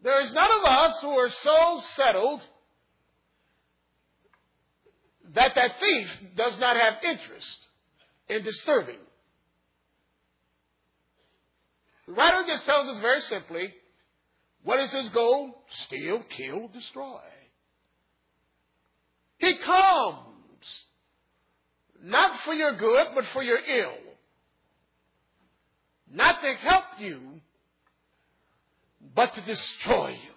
There is none of us who are so settled that thief does not have interest in disturbing. The writer just tells us very simply, what is his goal? Steal, kill, destroy. He comes not for your good, but for your ill. Not to help you, but to destroy you.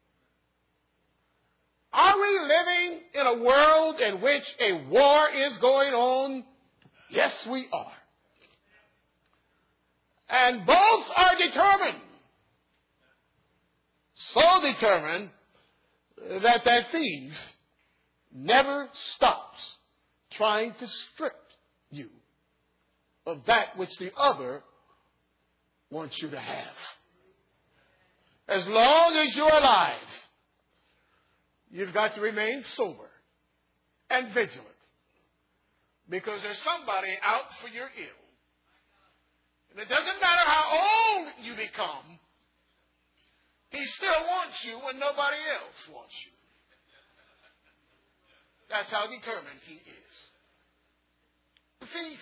Are we living in a world in which a war is going on? Yes, we are. And both are determined. So determined that thief never stops trying to strip you of that which the other wants you to have. As long as you're alive, you've got to remain sober and vigilant, because there's somebody out for your ill. And it doesn't matter how old you become, he still wants you when nobody else wants you. That's how determined he is. The thief.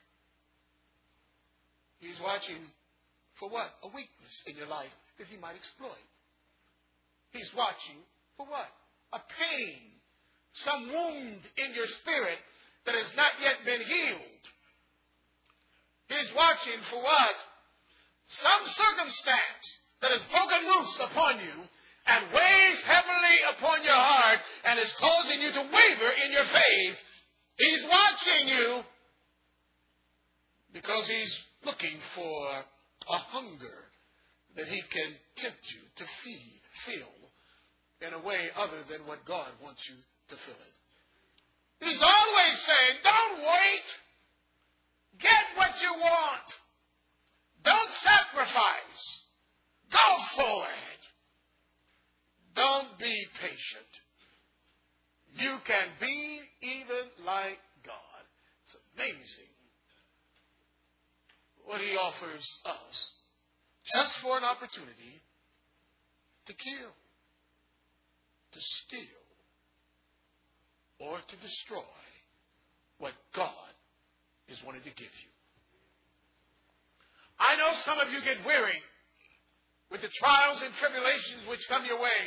He's watching for what? A weakness in your life that he might exploit. He's watching for what? A pain, some wound in your spirit that has not yet been healed. He's watching for what? Some circumstance that has broken loose upon you and weighs heavily upon your heart and is causing you to waver in your faith. He's watching you because he's looking for a hunger that he can tempt you to fill in a way other than what God wants you to fill it. He's always saying, don't wait. Get what you want. Don't sacrifice. Go for it. Don't be patient. You can be even like God. It's amazing what he offers us just for an opportunity to kill, to steal, or to destroy what God is wanting to give you. I know some of you get weary with the trials and tribulations which come your way.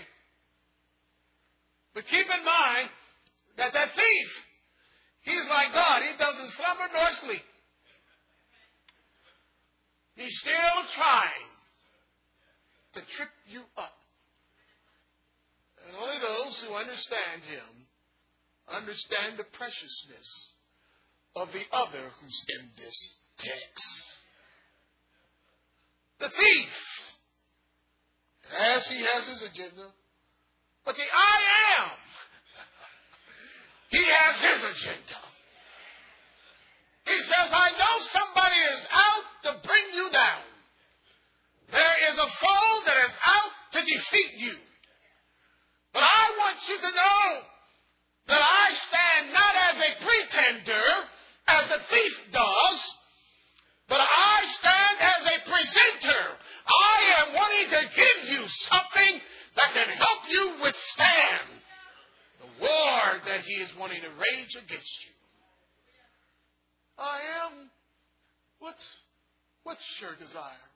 But keep in mind that thief, he's like God. He doesn't slumber nor sleep. He's still trying to trip you up. And only those who understand him understand the preciousness of the other who's in this text. The thief, as he has his agenda, but the I am, he has his agenda. He says, I know somebody is out to bring you down. There is a foe that is out to defeat you. But I want you to know that I stand not as a pretender, as the thief does, but I stand as a presenter. I am wanting to give you something that can help you withstand the war that he is wanting to rage against you. I am. What's your desire?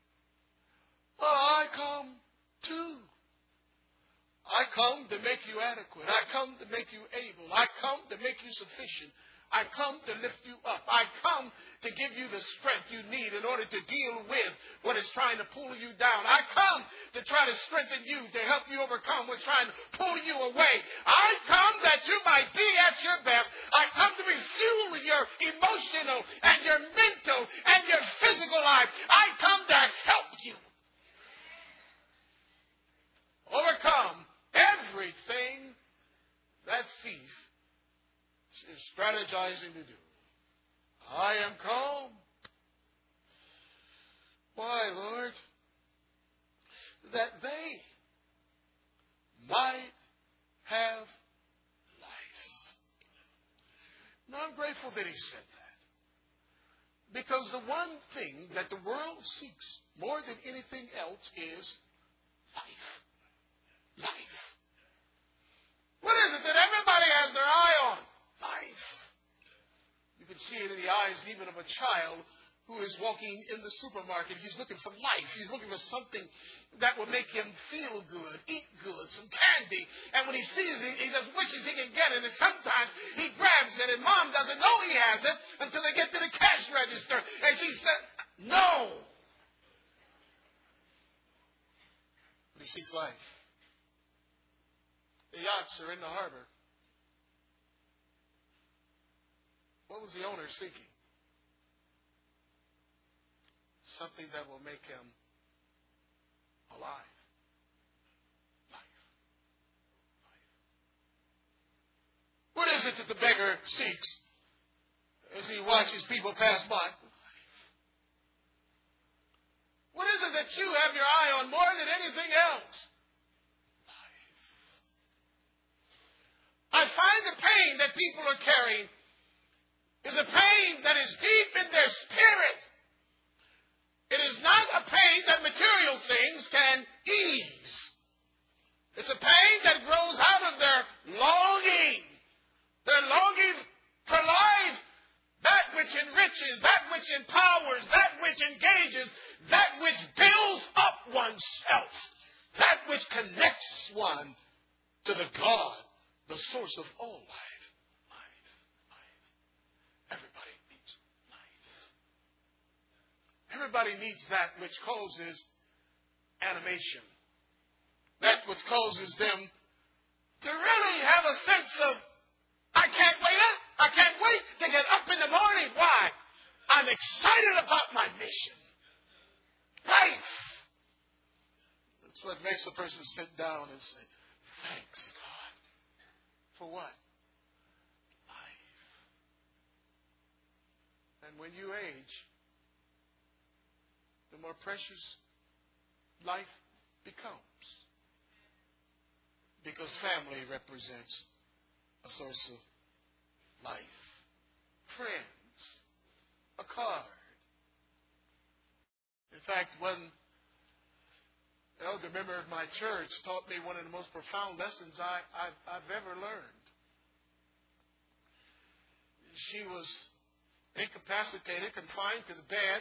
I come to. I come to make you adequate. I come to make you able. I come to make you sufficient. I come to lift you up. I come to give you the strength you need in order to deal with what is trying to pull you down. I come to try to strengthen you, to help you overcome what's trying to pull you away. I come that you might be at your best. I come to refuel your emotional and your mental and your physical life. I come to help you overcome everything that thief is strategizing to do. I am come. Why, Lord? That they might have life. Now, I'm grateful that he said that. Because the one thing that the world seeks more than anything else is life. Life. What is it that everybody has their eye on? Life. You can see it in the eyes even of a child who is walking in the supermarket. He's looking for life. He's looking for something that will make him feel good, eat good, some candy. And when he sees it, he just wishes he can get it. And sometimes he grabs it, and mom doesn't know he has it until they get to the cash register. And she said, no. But he seeks life. The yachts are in the harbor. What was the owner seeking? Something that will make him alive. Life. What is it that the beggar seeks as he watches people pass by? Life. What is it that you have your eye on more than anything else? Life. I find the pain that people are carrying is a pain that is deep in their spirit. It is not a pain that material things can ease. It's a pain that grows out of their longing. Their longing for life. That which enriches, that which empowers, that which engages, that which builds up oneself. That which connects one to the God, the source of all life. Everybody needs life. Everybody needs that which causes animation. That which causes them to really have a sense of, I can't wait up. I can't wait to get up in the morning. Why? I'm excited about my mission. Life. That's what makes a person sit down and say, thanks, God. For what? And when you age, the more precious life becomes. Because family represents a source of life. Friends. A card. In fact, one elder member of my church taught me one of the most profound lessons I've ever learned. She was incapacitated, confined to the bed.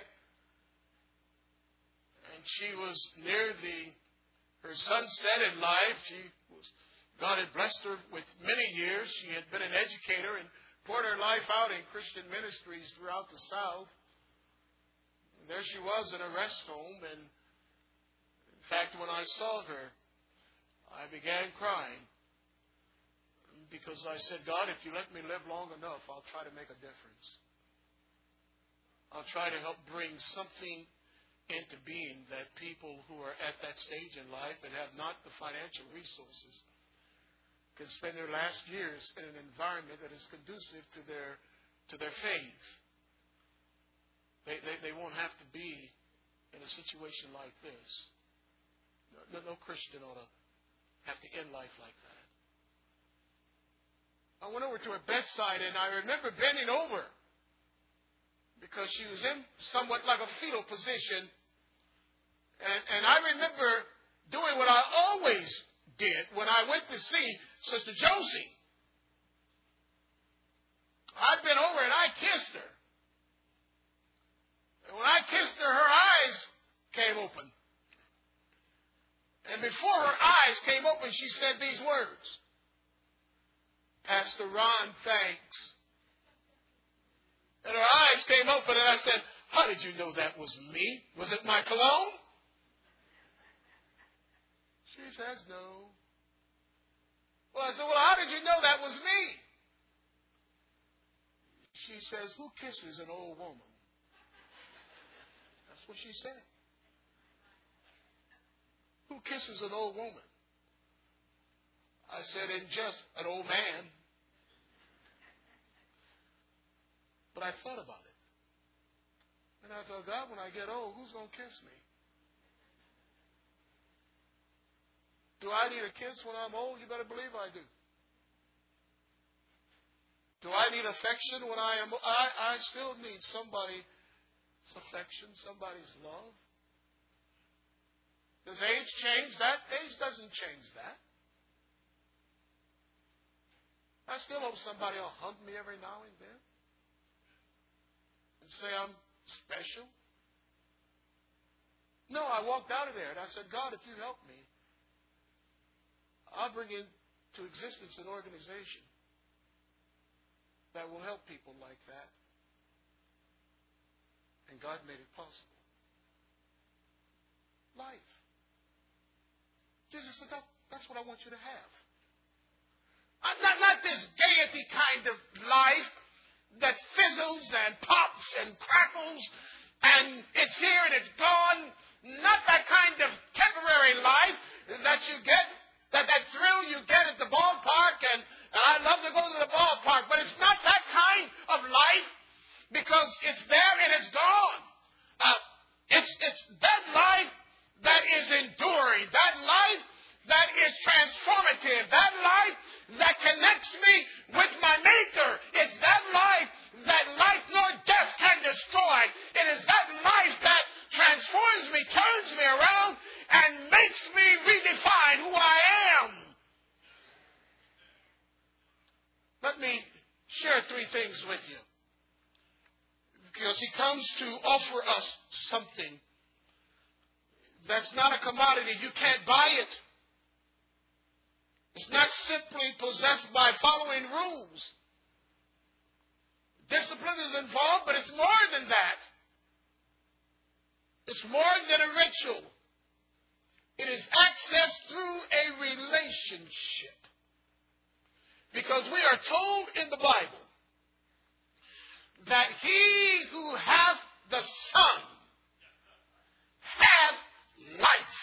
And she was near her sunset in life. God had blessed her with many years. She had been an educator and poured her life out in Christian ministries throughout the South. And there she was in a rest home. And in fact, when I saw her, I began crying. Because I said, God, if you let me live long enough, I'll try to make a difference. I'll try to help bring something into being that people who are at that stage in life and have not the financial resources can spend their last years in an environment that is conducive to their faith. They won't have to be in a situation like this. No Christian ought to have to end life like that. I went over to her bedside and I remember bending over because she was in somewhat like a fetal position. And I remember doing what I always did when I went to see Sister Josie. I'd been over and I kissed her. And when I kissed her, her eyes came open. And before her eyes came open, she said these words. Pastor Ron, thanks. And her eyes came open and I said, how did you know that was me? Was it my cologne? She says, no. Well, I said, well, how did you know that was me? She says, who kisses an old woman? That's what she said. Who kisses an old woman? I said, in just an old man. But I thought about it. And I thought, God, when I get old, who's going to kiss me? Do I need a kiss when I'm old? You better believe I do. Do I need affection when I am old? I still need somebody's affection, somebody's love. Does age change that? Age doesn't change that. I still hope somebody will hug me every now and then and say I'm special. No, I walked out of there and I said, God, if you help me, I'll bring into existence an organization that will help people like that. And God made it possible. Life. Jesus said, that's what I want you to have. Not this gaiety kind of life that fizzles and pops and crackles and it's here and it's gone. Not that kind of temporary life that you get, that thrill you get at the ballpark. And I love to go to the ballpark, but it's not that kind of life because it's there and it's gone. It's that life that is enduring, that life that is transformative, that life that connects me with my Maker. It's that life that life nor death can destroy. It is that life that transforms me, turns me around, and makes me redefine who I am. Let me share three things with you. Because he comes to offer us something that's not a commodity. You can't buy it. It's not simply possessed by following rules. Discipline is involved, but it's more than that. It's more than a ritual. It is access through a relationship. Because we are told in the Bible that he who hath the Son hath life.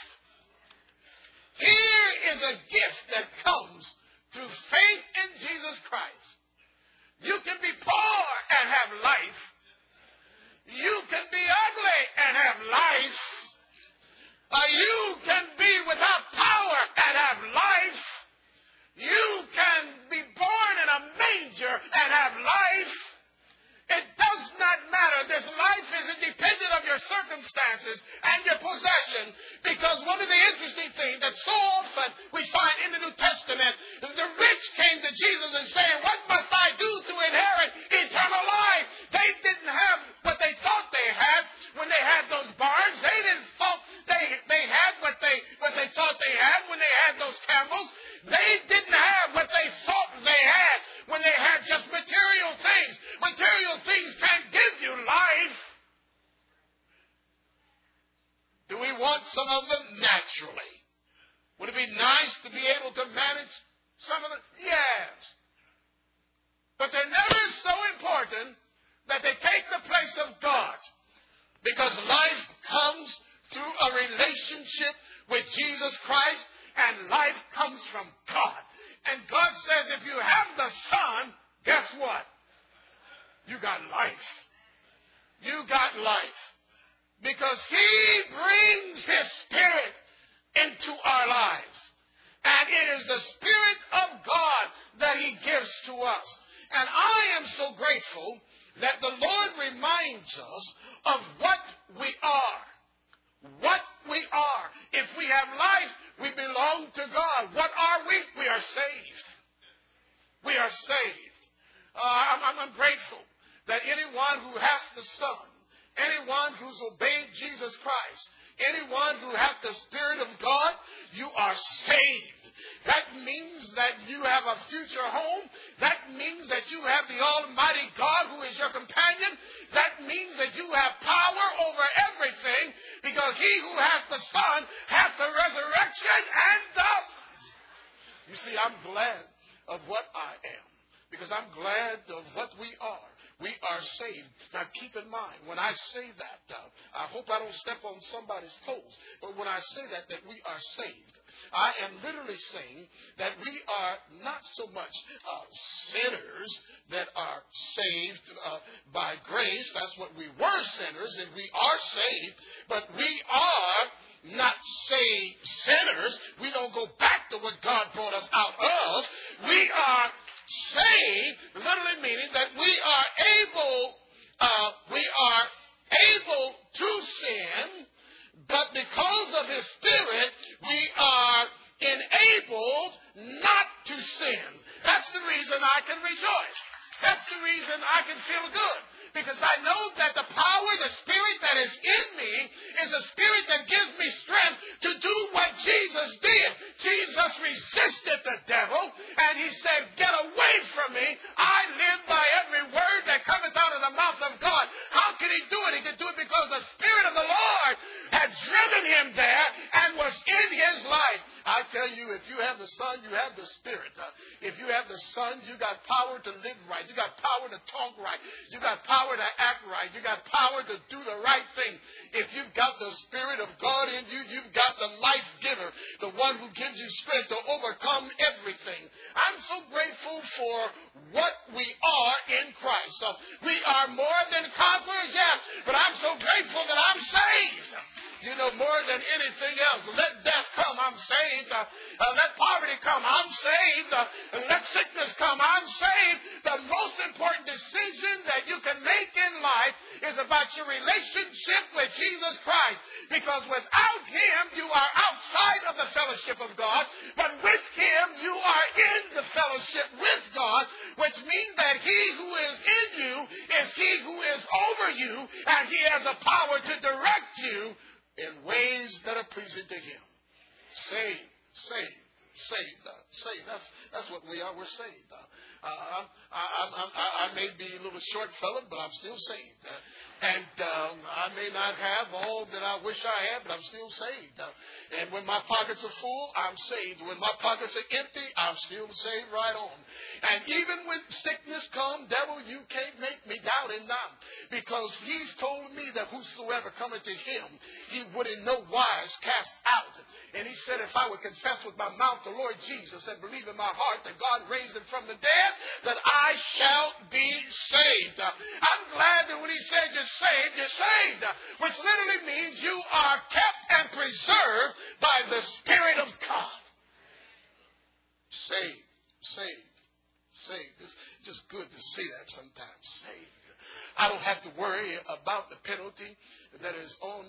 Here is a gift that comes through faith in Jesus Christ. You can be poor and have life. You can be ugly and have life. You can be without power and have life. You can be born in a manger and have life. It does not matter. This life is independent of your circumstances and your possession. Because one of the interesting things that so often we find in the New Testament is the rich came to Jesus and saying, what must I do to inherit eternal life? They didn't have what they thought they had when they had those barns. They didn't thought they had what they thought they had when they had those camels. They didn't have what they thought they had when they had just material things. Material things can't give you life. Do we want some of them? Naturally. Would it be nice to be able to manage some of them? Yes. But they're never so important that they take the place of God. Because life comes through a relationship with Jesus Christ, and life comes from God. And God says, if you have the Son, guess what? You got life. You got life. Because he brings his Spirit into our lives. And it is the Spirit of God that he gives to us. And I am so grateful that the Lord reminds us of what we are. What we are. If we have life, we belong to God. What are we? We are saved. We are saved. I'm grateful that anyone who has the Son, anyone who's obeyed Jesus Christ, anyone who has the Spirit of God, you are saved. That means that you have a future home. That means that you have the Almighty God who is your companion. That means that you have power over everything, because he who hath the Son hath the resurrection and the life. You see, I'm glad of what I am, because I'm glad of what we are. We are saved. Now keep in mind, when I say that, I hope I don't step on somebody's toes, but when I say that we are saved, I am literally saying that we are not so much sinners that are saved by grace. That's what we were, sinners, and we are saved, but we are not saved sinners. We don't go back to what God brought us out of. We are saved, literally meaning that we are able to sin, but because of his Spirit, I can rejoice. That's the reason I can feel good. Because I know that the power, the spirit that is in me is a spirit that gives me strength to do what Jesus did. Jesus resisted the devil and he said, get away from me. I live by every word that cometh out of the mouth of God. How can he do it? He could do it because the Spirit of the Lord had driven him there and was in his life. I tell you, if you have the Son, you have the Spirit. If you have the Son, you got power to live right. You got power to talk right. You got power to act right. You got power to do the right thing. If you've got the Spirit of God in you, you've got the life giver, the one who gives you strength to overcome everything. I'm so grateful for what we are in Christ. We are more than conquerors, yes, but I'm so grateful that I'm saved. You know, more than anything else. Let death come, I'm saved. Let poverty come, I'm saved. Let sickness come, I'm saved. The most important decision that you can make in life is about your relationship with Jesus Christ. Because without Him, you are outside of the fellowship of God. But with Him, you are in the fellowship with God, which means that He who is in you is He who is over you, and He has the power to direct you in ways that are pleasing to Him. Saved. That's what we are. We're saved. I may be a little short fella, but I'm still saved. And I may not have all that I wish I had, but I'm still saved. And when my pockets are full, I'm saved. When my pockets are empty, I'm still saved right on. And even when sickness comes, devil, you can't make me doubt Him now. Because He's told me that whosoever cometh to Him, He would in no wise cast out. And He said, if I would confess with my mouth the Lord Jesus and believe in my heart that God raised Him from the dead, that I shall be saved. I'm glad that when He said you're saved, which literally means you are kept and preserved by the Spirit of God. Saved. It's just good to see that sometimes. Saved. I don't have to worry about the penalty that is on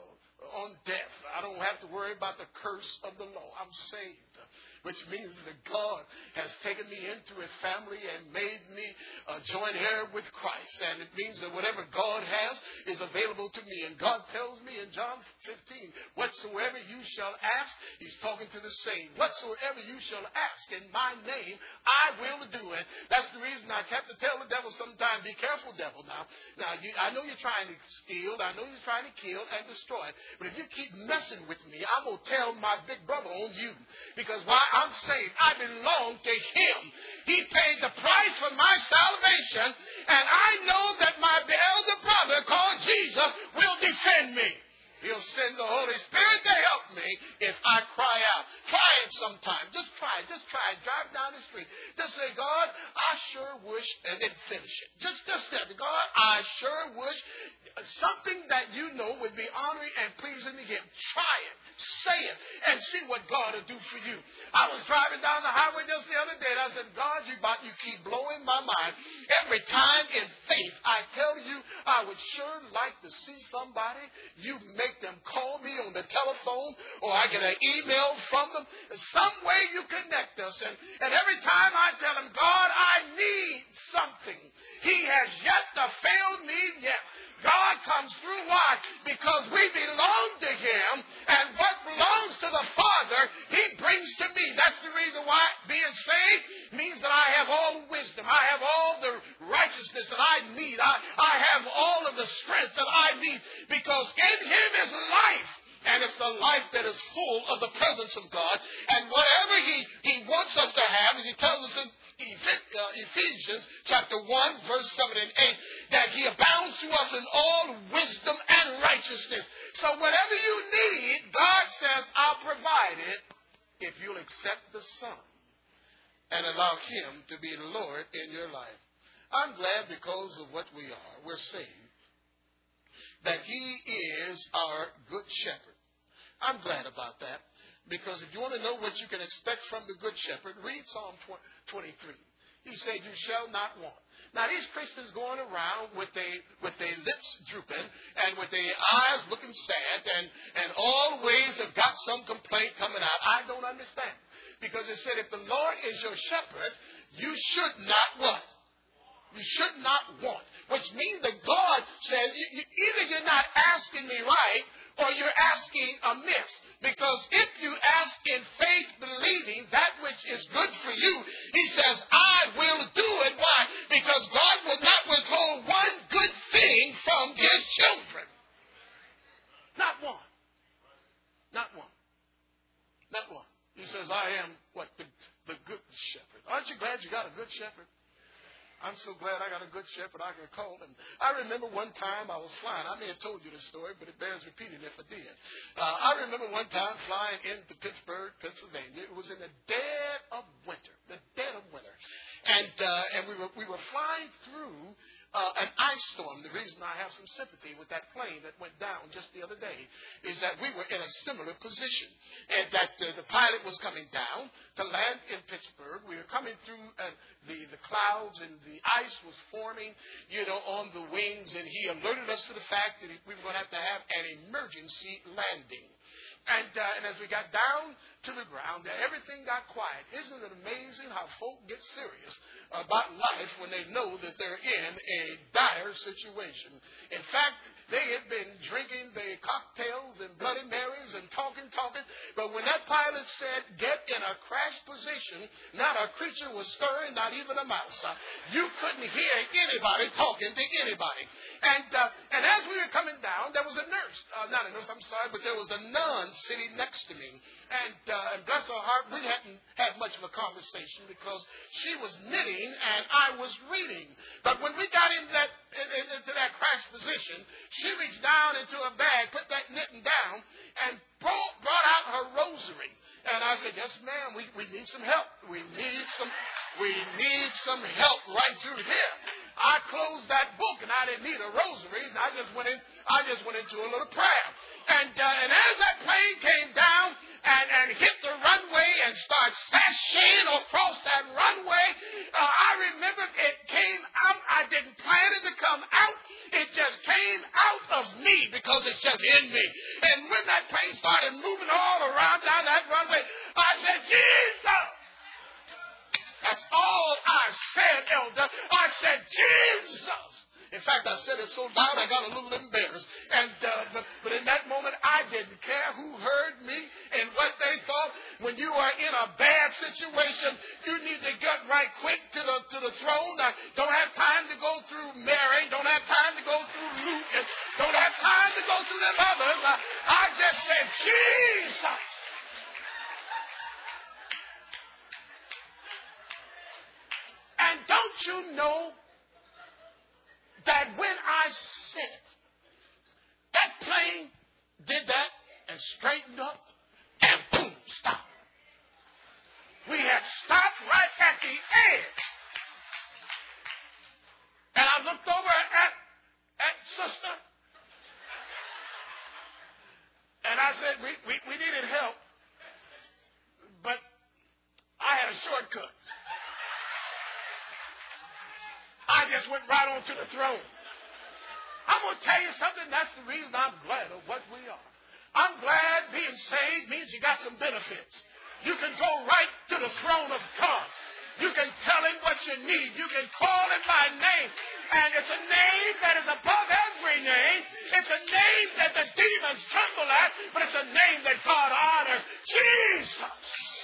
death. I don't have to worry about the curse of the law. I'm saved. Which means that God has taken me into His family and made me a joint heir with Christ. And it means that whatever God has is available to me. And God tells me in John 15, whatsoever you shall ask, He's talking to the saint. Whatsoever you shall ask in my name, I will do it. That's the reason I have to tell the devil sometimes, be careful, devil. Now I know you're trying to steal. I know you're trying to kill and destroy. But if you keep messing with me, I'm going to tell my big brother on you. Because why? I'm saved. I belong to Him. He paid the price for my salvation, and I know that my elder brother called Jesus will defend me. He'll send the Holy Spirit to help me if I cry out. Try it sometime. Just try it. Drive down the street. Just say, God, I sure wish, and then finish it. Just say, God, I sure wish something that you know would be honoring and pleasing to Him. Try it. Say it. And see what God will do for you. I was driving down the highway just the other day, and I said, God, you keep blowing my mind. Every time in faith, I tell you, I would sure like to see somebody. You make them call me on the telephone, or I get an email from them. Some way you connect us. And every time I tell them, God, I need something. He has yet to fail me yet. God comes through. Why? Because we belong to Him, and what belongs to the Father, He brings to me. That's the reason why being saved means that I have all the wisdom. I have all the righteousness that I need. I have all of the strength that I need, because in Him is life. And it's the life that is full of the presence of God. And whatever He wants us to have, as He tells us in Ephesians chapter 1, verse 7 and 8, that He abounds to us in all wisdom and righteousness. So whatever you need, God says, I'll provide it if you'll accept the Son and allow Him to be Lord in your life. I'm glad because of what we are. We're saved. That He is our good shepherd. I'm glad about that, because if you want to know what you can expect from the Good Shepherd, read Psalm 23. He said, you shall not want. Now, these Christians going around with their lips drooping and with their eyes looking sad and always have got some complaint coming out. I don't understand. Because it said, if the Lord is your shepherd, You should not what? You should not want. Which means that God says, either you're not asking me right or you're asking amiss. Because if you ask in faith, believing that which is good for you, he says, I will do it. Why? Because God will not withhold one good thing from his children. Not one. Not one. Not one. He says, I am what? The good shepherd. Aren't you glad you got a good shepherd? I'm so glad I got a good shepherd I can call him. I remember one time I was flying. I may have told you this story, but it bears repeating if I did. I remember one time flying into Pittsburgh, Pennsylvania. It was in the dead of winter. The dead of winter. And we were flying through an ice storm. The reason I have some sympathy with that plane that went down just the other day is that we were in a similar position. And that the pilot was coming down to land in Pittsburgh. We were coming through the clouds and the ice was forming, on the wings. And he alerted us to the fact that we were going to have an emergency landing. And as we got down to the ground, everything got quiet. Isn't it amazing how folk get serious about life when they know that they're in a dire situation? In fact, they had been drinking the cocktails and Bloody Marys and talking. But when that pilot said, get in a crash position, not a creature was stirring, not even a mouse. You couldn't hear anybody talking to anybody. And as we were coming down, there was a nurse. Not a nurse, I'm sorry, but there was a nun sitting next to me. And bless her heart, we hadn't had much of a conversation because she was knitting and I was reading. But when we got into that crash position, she reached down into her bag, put that knitting down, and brought out her rosary. And I said, yes, ma'am, we need some help. We need some help right through here. I closed that book and I didn't need a rosary. And I just went into a little prayer. And as that plane came down and hit the runway and started sashaying across that runway, I remember it came out. I didn't plan it to come out. It just came out of me because it's just in me. And when that plane started moving all around down that runway, I said, Jesus! That's all I said, Elder. I said, Jesus! In fact, I said it so loud I got a little embarrassed. But in that moment, I didn't care who heard me and what they thought. When you are in a bad situation, you need to get right quick to the throne. Don't have time to go through Mary. Don't have time to go through Luke. And don't have time to go through them others. I just said, Jesus! And don't you know that when I said it, that plane did that and straightened up and boom, stopped. We had stopped right at the edge. And I looked over at Sister and I said, we needed help, but I had a shortcut. I just went right on to the throne. I'm going to tell you something. That's the reason I'm glad of what we are. I'm glad being saved means you got some benefits. You can go right to the throne of God. You can tell him what you need. You can call him by name. And it's a name that is above every name. It's a name that the demons tremble at, but it's a name that God honors. Jesus!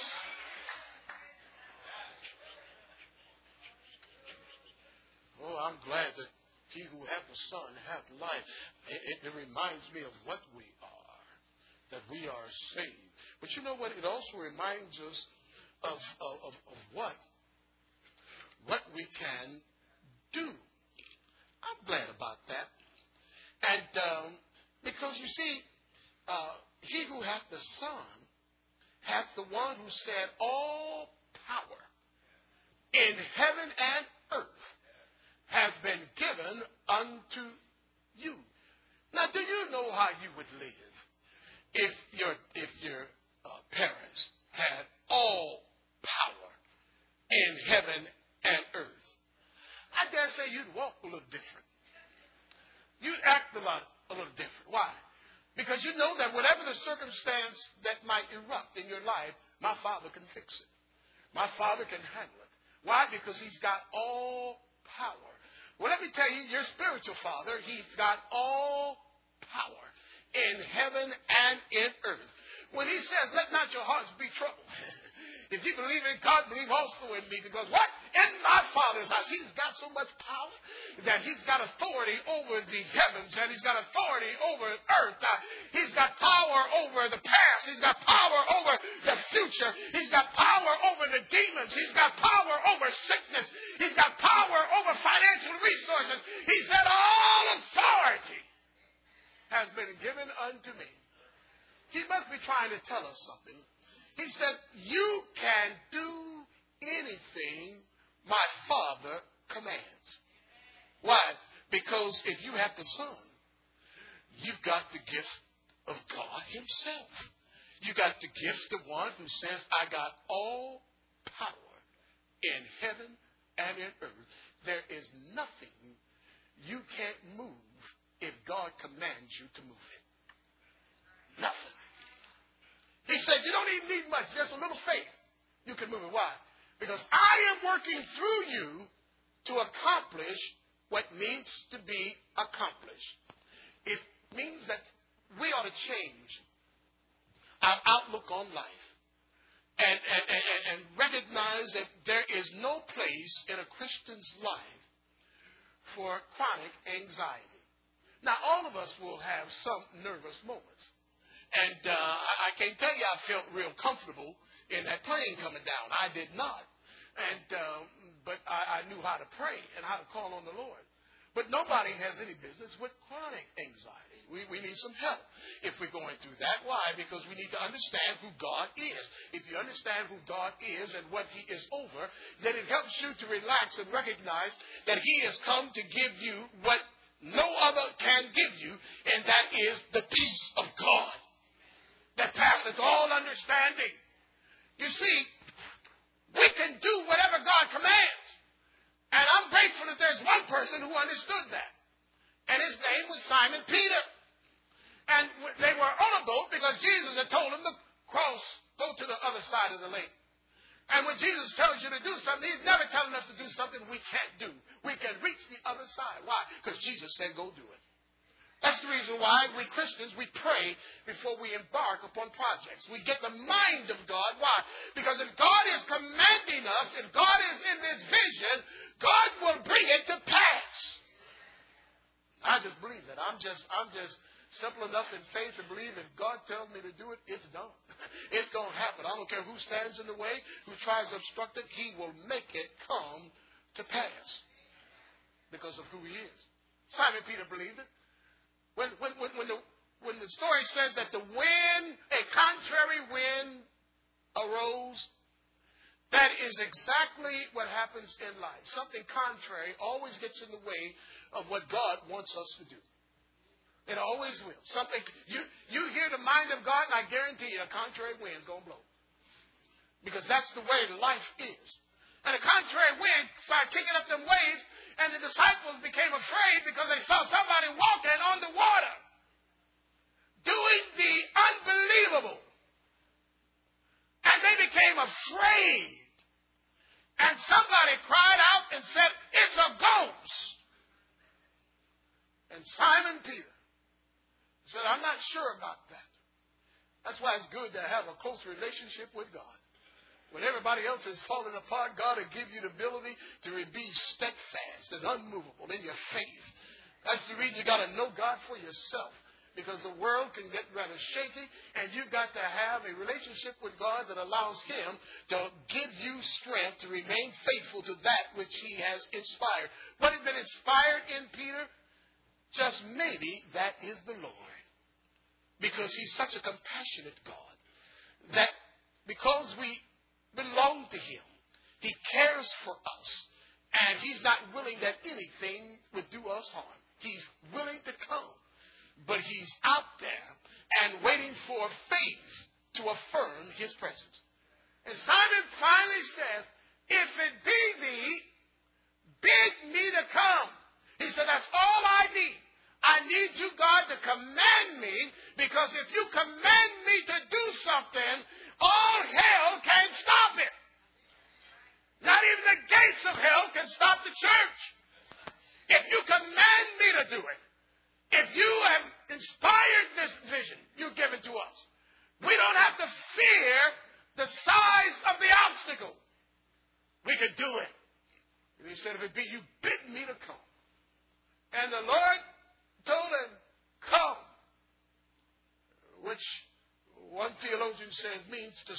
Oh, I'm glad that he who hath the Son hath life. It reminds me of what we are, that we are saved. But you know what? It also reminds us of what we can do. I'm glad about that. And because you see, he who hath the Son hath the one who said, all power in heaven and earth has been given unto you. Now, do you know how you would live if your parents had all power in heaven and earth? I dare say you'd walk a little different. You'd act a little different. Why? Because you know that whatever the circumstance that might erupt in your life, my Father can fix it. My Father can handle it. Why? Because he's got all power. Well, let me tell you, your spiritual father, he's got all power in heaven and in earth. When he says, let not your hearts be troubled. If you believe in God, believe also in me. Because what? In my Father's house, he's got so much power that he's got authority over the heavens and he's got authority over earth. He's got power over the past. He's got power over the future. He's got power over the demons. He's got power over sickness. He's got power over financial resources. He said, all authority has been given unto me. He must be trying to tell us something. He said, you can do anything my Father commands. Why? Because if you have the Son, you've got the gift of God himself. You got the gift of one who says, I got all power in heaven and in earth. There is nothing you can't move if God commands you to move it. Nothing. He said, you don't even need much. Just a little faith. You can move it. Why? Because I am working through you to accomplish what needs to be accomplished. It means that we ought to change our outlook on life and recognize that there is no place in a Christian's life for chronic anxiety. Now, all of us will have some nervous moments. And I can't tell you I felt real comfortable in that plane coming down. I did not. But I knew how to pray and how to call on the Lord. But nobody has any business with chronic anxiety. We need some help if we're going through that. Why? Because we need to understand who God is. If you understand who God is and what he is over, then it helps you to relax and recognize that he has come to give you what no other can give you, and that is the peace of God that passeth all understanding. You see, we can do whatever God commands. And I'm grateful that there's one person who understood that. And his name was Simon Peter. And they were on a boat because Jesus had told them to cross, go to the other side of the lake. And when Jesus tells you to do something, he's never telling us to do something we can't do. We can reach the other side. Why? Because Jesus said, go do it. That's the reason why we Christians, we pray before we embark upon projects. We get the mind of God. Why? Because if God is commanding us, if God is in this vision, God will bring it to pass. I just believe that. I'm just simple enough in faith to believe if God tells me to do it, it's done. It's going to happen. I don't care who stands in the way, who tries to obstruct it, he will make it come to pass because of who he is. Simon Peter believed it. When the story says that the wind, a contrary wind arose, that is exactly what happens in life. Something contrary always gets in the way of what God wants us to do. It always will. Something you hear the mind of God, and I guarantee you a contrary wind's going to blow. Because that's the way life is. And a contrary wind started kicking up them waves, and the disciples became afraid because they saw somebody walking on the water, doing the unbelievable. And they became afraid. And somebody cried out and said, it's a ghost. And Simon Peter said, I'm not sure about that. That's why it's good to have a close relationship with God. When everybody else is falling apart, God will give you the ability to be steadfast and unmovable in your faith. That's the reason you got to know God for yourself. Because the world can get rather shaky, and you've got to have a relationship with God that allows him to give you strength to remain faithful to that which he has inspired. What has been inspired in Peter? Just maybe that is the Lord. Because he's such a compassionate God that because we belong to him, he cares for us, and he's not willing that anything would do us harm. He's willing to come, but he's out there and waiting for faith to affirm his presence. And Simon finally says, if it be thee, bid me to come. He said, that's all I need. I need you, God, to command me, because if you command me to do something, all hell can't stop it. Not even the the church. If you command me to do it, if you have inspired this vision you've given to us, we don't have to fear the size of the obstacle. We could do it. And he said, if it be you bid me to come. And the Lord told him, come. Which one theologian says means to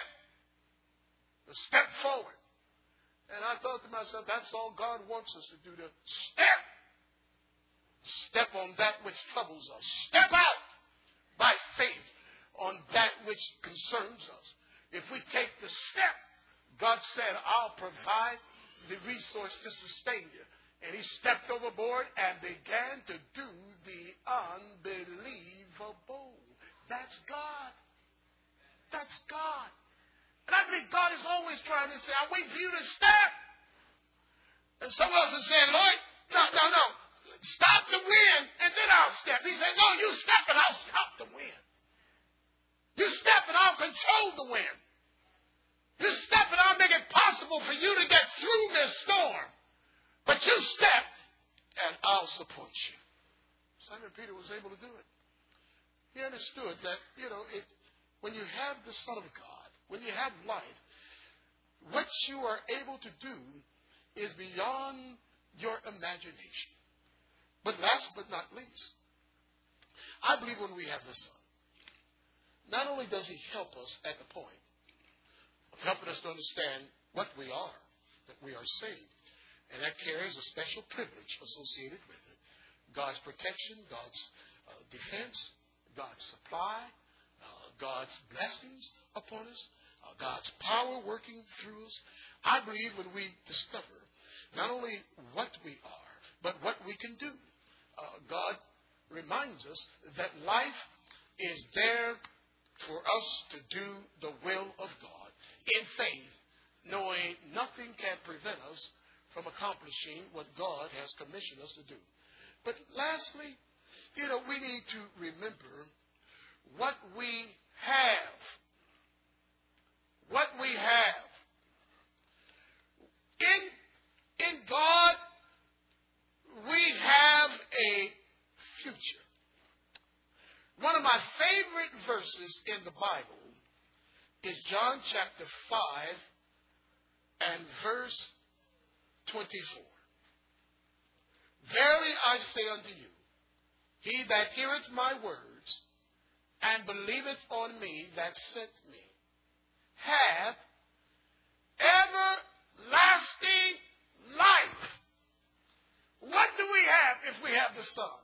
step forward. And I thought to myself, that's all God wants us to do, to step. Step on that which troubles us. Step out by faith on that which concerns us. If we take the step, God said, I'll provide the resource to sustain you. And he stepped overboard and began to do the unbelievable. That's God. That's God. And I believe God is always trying to say, I wait for you to step. And some of us are saying, Lord, no. Stop the wind and then I'll step. He said, no, you step and I'll stop the wind. You step and I'll control the wind. You step and I'll make it possible for you to get through this storm. But you step and I'll support you. Simon Peter was able to do it. He understood that, when you have the Son of God, when you have light, what you are able to do is beyond your imagination. But last but not least, I believe when we have the Son, not only does he help us at the point of helping us to understand what we are, that we are saved, and that carries a special privilege associated with it. God's protection, God's defense, God's supply, God's blessings upon us, God's power working through us. I believe when we discover not only what we are, but what we can do. God reminds us that life is there for us to do the will of God in faith, knowing nothing can prevent us from accomplishing what God has commissioned us to do. But lastly, we need to remember what we have. What we have. In God, we have a future. One of my favorite verses in the Bible is John chapter 5 and verse 24. Verily I say unto you, he that heareth my words and believeth on me that sent me hath everlasting life. What do we have if we have the Son?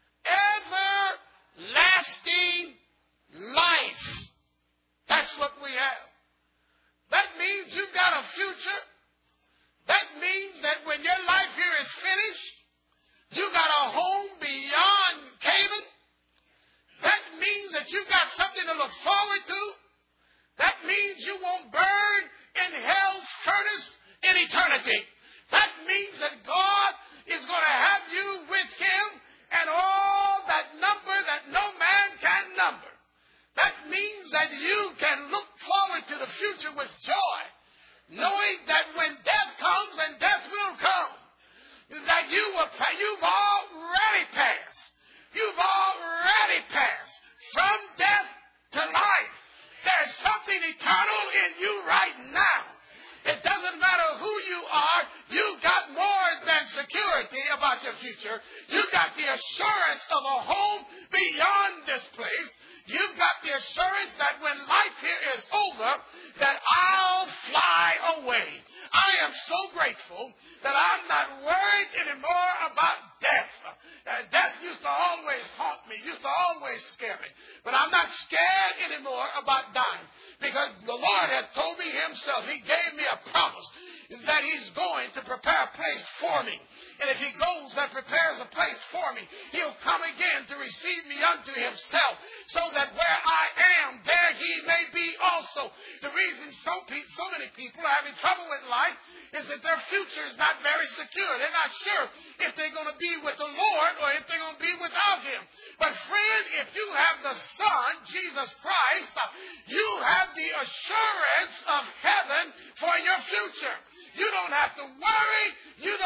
Everlasting life. That's what we have. That means you've got a future. That means that when your life here is finished, you got a home beyond Canaan. That means that you've got something to look forward to. That means you won't burn in hell's furnace in eternity. That means that God is going to have you with him and all that number that no man can number. That means that you can look forward to the future with joy, knowing that when death comes, and death will come, that you've already passed. You've already passed from death to life. There's something eternal in you right now. It doesn't matter who you are. You've got more than security about your future. You've got the assurance of a home beyond this place. You've got the assurance that when life here is over, that I'll fly away. I am so grateful that I'm not worried anymore about death. Death used to always haunt me, used to always scare me. But I'm not scared anymore about dying, because the Lord had told me himself. He gave me a promise that he's going to prepare a place for me. And if he goes and prepares a place for me, he'll come again to receive me unto himself, so that where I am, there he may be also. The reason so many people are having trouble with life is that their future is not very secure. They're not sure if they're going to be with the Lord or if they're going to be without him. But friend, if you have the Son, Jesus Christ, you have the assurance of heaven for your future. You don't have to worry. You don't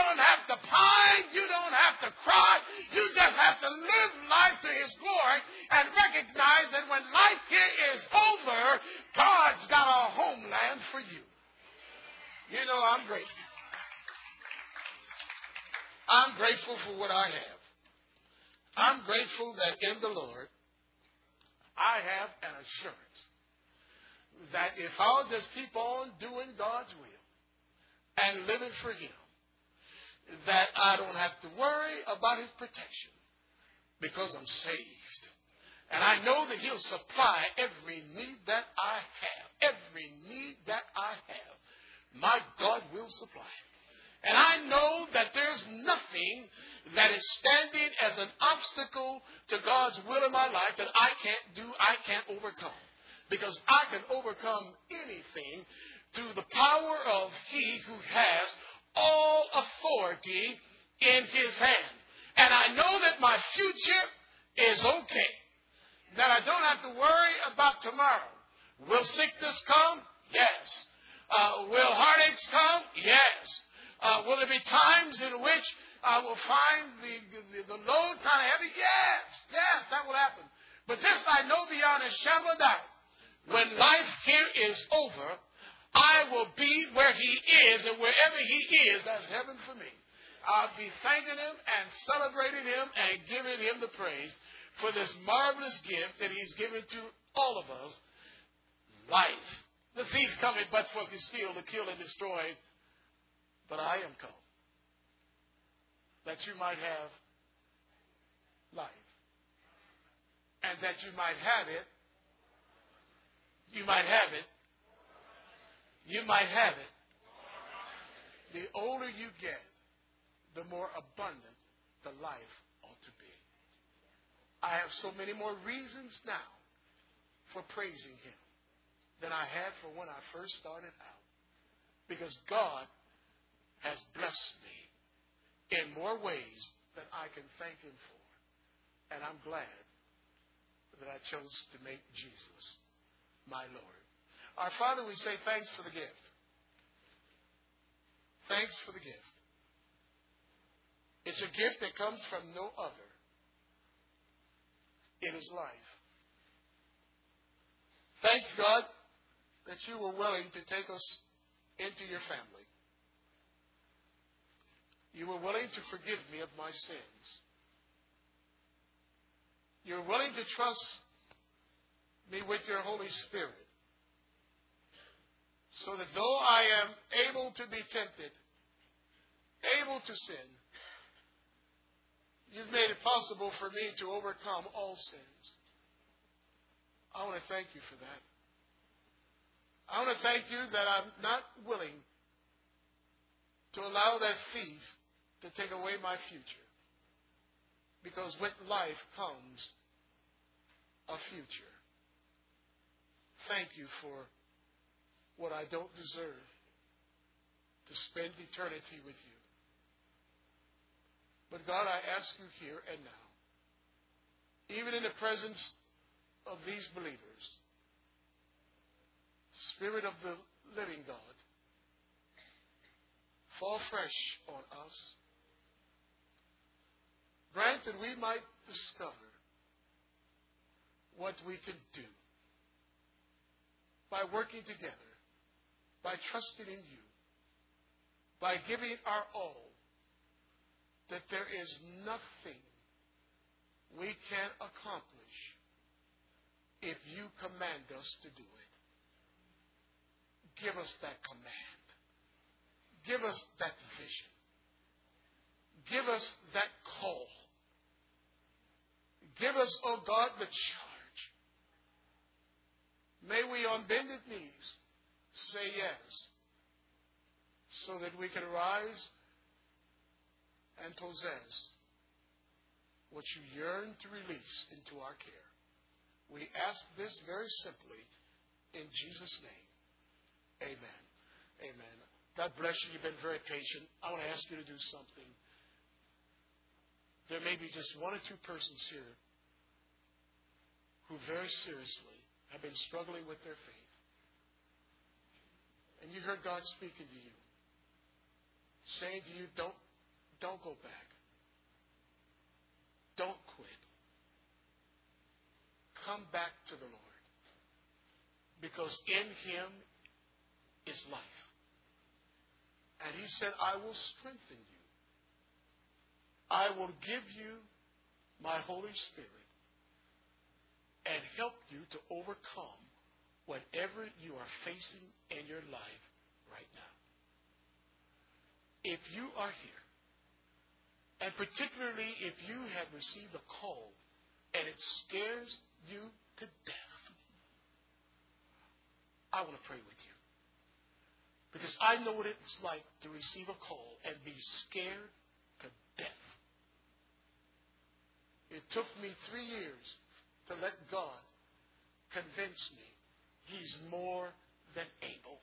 to pine. You don't have to cry. You just have to live life to His glory and recognize that when life here is over, God's got a homeland for you. You know, I'm grateful. I'm grateful for what I have. I'm grateful that in the Lord, I have an assurance that if I'll just keep on doing God's will and living for Him, that I don't have to worry about His protection because I'm saved. And I know that He'll supply every need that I have. Every need that I have, my God will supply. And I know that there's nothing that is standing as an obstacle to God's will in my life that I can't do, I can't overcome. Because I can overcome anything through the power of He who has all authority in His hand. And I know that my future is okay. That I don't have to worry about tomorrow. Will sickness come? Yes. Will heartaches come? Yes. Will there be times in which I will find the load kind of heavy? Yes. Yes, that will happen. But this I know beyond a shadow of a doubt. When life here is over, I will be where He is, and wherever He is, that's heaven for me. I'll be thanking Him and celebrating Him and giving Him the praise for this marvelous gift that He's given to all of us, life. The thief cometh but for to steal, to kill, and destroy. But I am come that you might have life. And that you might have it. You might have it. You might have it. The older you get, the more abundant the life ought to be. I have so many more reasons now for praising Him than I had for when I first started out. Because God has blessed me in more ways than I can thank Him for. And I'm glad that I chose to make Jesus my Lord. Our Father, we say thanks for the gift. Thanks for the gift. It's a gift that comes from no other. It is life. Thanks, God, that you were willing to take us into your family. You were willing to forgive me of my sins. You're willing to trust me with your Holy Spirit, so that though I am able to be tempted, able to sin, you've made it possible for me to overcome all sins. I want to thank you for that. I want to thank you that I'm not willing to allow that thief to take away my future. Because with life comes a future. Thank you for what I don't deserve, to spend eternity with you. But God, I ask you here and now, even in the presence of these believers, Spirit of the living God, fall fresh on us. Grant that we might discover what we can do by working together, by trusting in you, by giving our all, that there is nothing we can accomplish if you command us to do it. Give us that command. Give us that vision. Give us that call. Give us, oh God, the charge. May we on bended knees say yes, so that we can rise and possess what you yearn to release into our care. We ask this very simply in Jesus' name. Amen. Amen. God bless you. You've been very patient. I want to ask you to do something. There may be just one or two persons here who very seriously have been struggling with their faith. And you heard God speaking to you, saying to you, don't Don't go back. Don't quit. Come back to the Lord. Because in Him is life. And He said, I will strengthen you. I will give you my Holy Spirit and help you to overcome whatever you are facing in your life right now. If you are here, and particularly if you have received a call and it scares you to death, I want to pray with you. Because I know what it's like to receive a call and be scared to death. It took me 3 years to let God convince me He's more than able.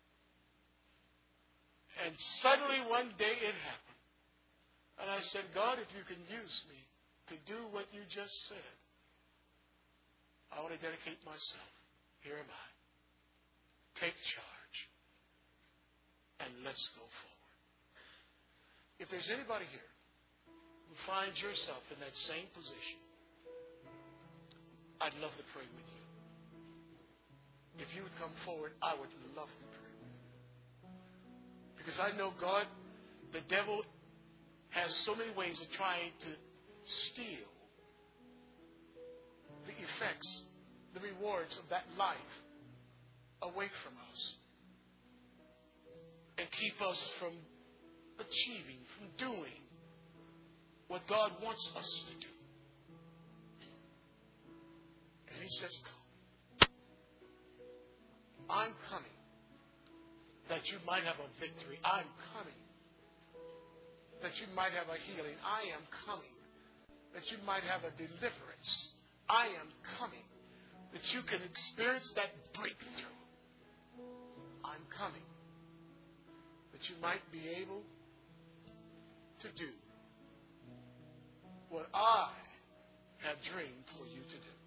And suddenly one day it happened. And I said, God, if you can use me to do what you just said, I want to dedicate myself. Here am I. Take charge. And let's go forward. If there's anybody here who finds yourself in that same position, I'd love to pray with you. If you would come forward, I would love to pray with you. Because I know God, the devil has so many ways of trying to steal the effects, the rewards of that life away from us. And keep us from achieving, from doing what God wants us to do. And He says, come. I'm coming that you might have a victory. I'm coming that you might have a healing. I am coming that you might have a deliverance. I am coming that you can experience that breakthrough. I'm coming that you might be able to do what I have dreamed for you to do.